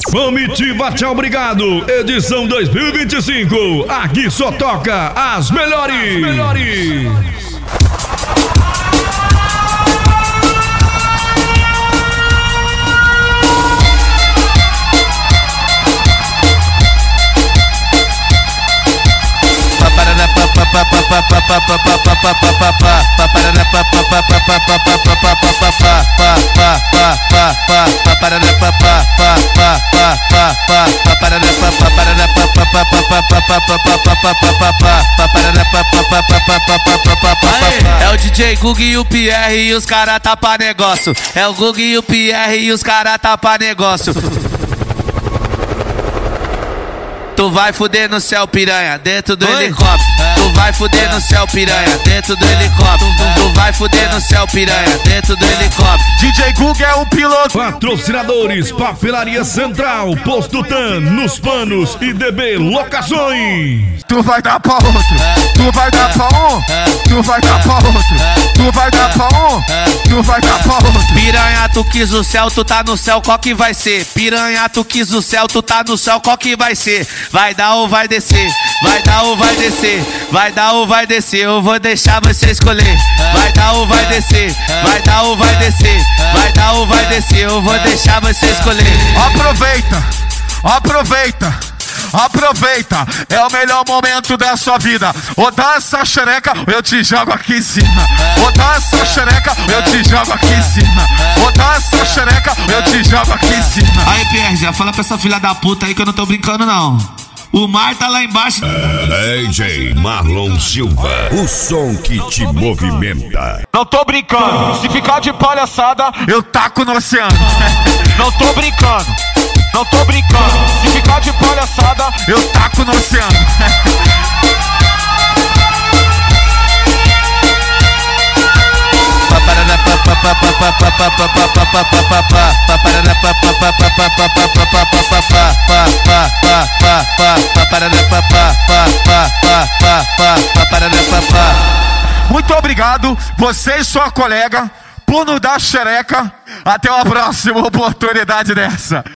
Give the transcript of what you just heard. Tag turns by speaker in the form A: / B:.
A: Comitiva Tchau Obrigado, edição 2025. Aqui só toca as melhores.
B: É o DJ Gug e o Pierre e os cara tá pra negócio. É o Gug e o Pierre e os cara tá pra negócio. Tu vai fuder no céu, piranha, dentro do helicóptero. Tu vai fuder no céu, piranha, dentro do helicóptero. Tu vai fuder no céu, piranha, dentro do helicóptero.
C: DJ Gug é o piloto.
A: Patrocinadores: Papelaria Central, Posto TAM, Nos Panos e DB Locações.
C: Tu vai dar pra outro, tu vai dar pra um, tu vai dar pra outro, tu vai dar pra um, tu vai dar pra outro.
B: Piranha, tu quis o céu, tu tá no céu, qual que vai ser? Piranha, tu quis o céu, tu tá no céu, qual que vai ser? Vai dar ou vai descer? Vai dar ou vai descer? Vai dar ou vai descer? Eu vou deixar você escolher. Vai dar ou vai descer? Vai dar ou vai descer? Vai dar ou vai descer? Eu vou deixar você escolher.
C: Aproveita, aproveita, aproveita, é o melhor momento da sua vida. Ou dá essa xereca, eu te jogo aqui em cima. Ou dá essa xereca, eu te jogo aqui em cima. Ou dá essa xereca, eu te jogo aqui em cima.
B: Aí, Pierre, já fala pra essa filha da puta aí que eu não tô brincando, não. O mar tá lá embaixo.
A: DJ Marlon Silva, o som que te movimenta.
C: Não tô brincando, se ficar de palhaçada, eu taco no oceano. Não tô brincando, não tô brincando, se ficar de palhaçada, eu taco no oceano. Muito obrigado, você e sua colega, por nos dar xereca. Até uma próxima oportunidade dessa.